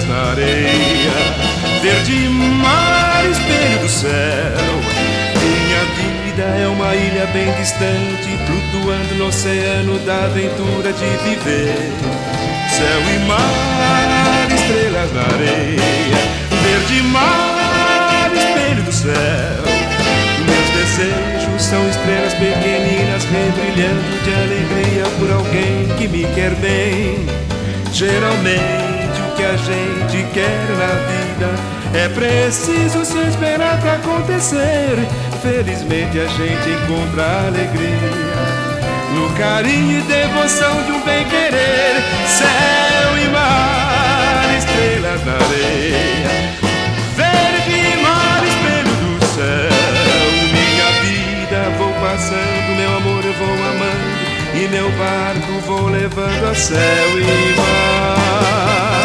estrelas na areia, verde mar, espelho do céu. Minha vida é uma ilha bem distante, flutuando no oceano da aventura de viver. Céu e mar, estrelas na areia, verde mar, espelho do céu. Meus desejos são estrelas pequeninas, rebrilhando de alegria por alguém que me quer bem. Geralmente o que a gente quer na vida é preciso se esperar pra acontecer. Felizmente a gente encontra alegria no carinho e devoção de um bem-querer. Céu e mar, estrelas na areia, verde mar, espelho do céu. Minha vida vou passando, meu amor eu vou amando, e meu barco vou levando a céu e mar.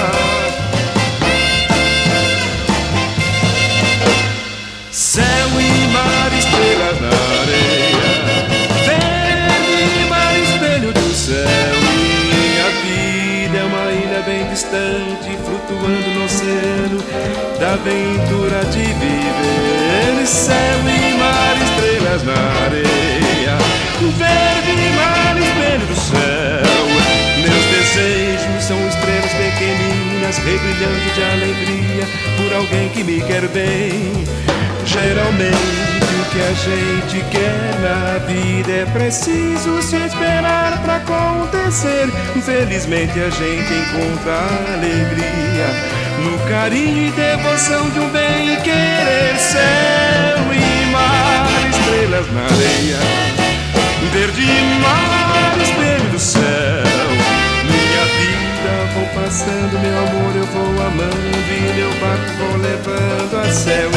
Céu e mar, estrelas na areia, verde mar, espelho do céu. Minha vida é uma ilha bem distante, flutuando no oceano da aventura de viver. Céu e mar, estrelas na areia, verde mar, espelho do céu. Meus desejos são estrelas pequeninas, rebrilhando de alegria por alguém que me quer bem. Geralmente o que a gente quer na vida é preciso se esperar pra acontecer. Infelizmente a gente encontra alegria no carinho e devoção de um bem-querer. Céu e mar, estrelas na areia, verde mar, espelho do céu. Minha vida vou passando, meu amor eu vou amando, e meu barco vou levando a céu